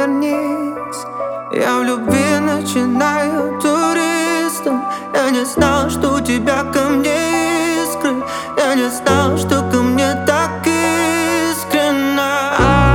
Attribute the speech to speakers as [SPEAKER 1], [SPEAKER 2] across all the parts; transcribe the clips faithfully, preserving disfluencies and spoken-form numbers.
[SPEAKER 1] обернись. Я в любви начинаю туристом. Я не знал, что у тебя ко мне искры. Я не знал, что ко мне так искренно.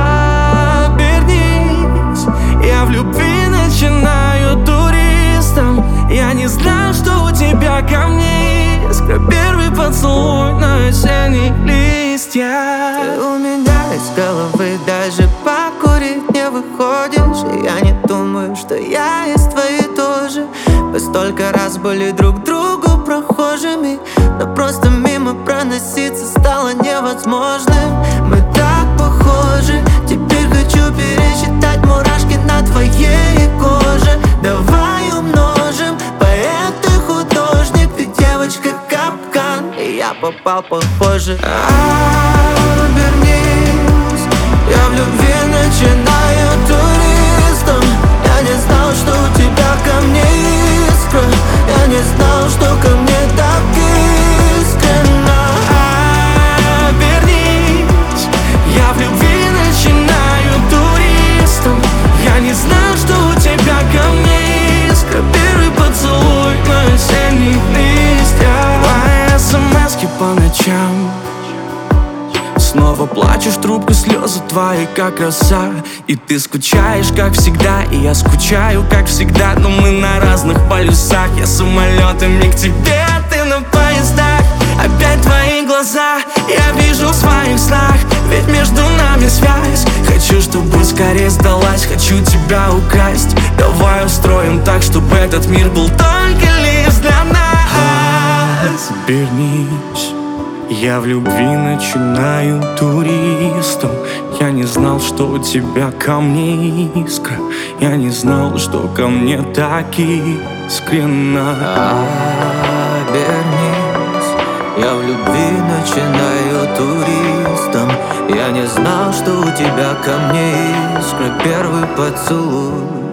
[SPEAKER 1] Обернись. Я в любви начинаю туристом. Я не знал, что у тебя ко мне искра. Первый поцелуй на осенних листьях. Ты у меня из головы даже покурить не выходишь. И я не думаю, что я из твоей тоже. Мы столько раз были друг другу прохожими, но просто мимо проноситься стало невозможным. Мы так похожи. Теперь хочу пересчитать мурашки на твоей коже. Давай умножим. Поэт и художник, ты девочка капкан, и я попал похоже. Обернись. Я в любви начинаю туристом. Я не знал, что у тебя ко мне искра. Я не знал, что ко мне так искренно. Обернись. Я в любви начинаю туристом. Я не знал, что у тебя ко мне искра. Первый поцелуй на осенних листьях. Твои смски по ночам. Снова плачешь в трубку, слезы твои, как роса. И ты скучаешь, как всегда, и я скучаю, как всегда. Но мы на разных полюсах. Я самолетами к тебе, а ты на поездах. Опять твои глаза я вижу в своих снах. Ведь между нами связь. Хочу, чтобы скорее сдалась. Хочу тебя украсть. Давай устроим так, чтобы этот мир был только лишь для нас. Обернись. Я в любви начинаю туристом. Я не знал, что у тебя ко мне искра. Я не знал, что ко мне так искренно. Обернись. Я в любви начинаю туристом. Я не знал, что у тебя ко мне искра. Первый поцелуй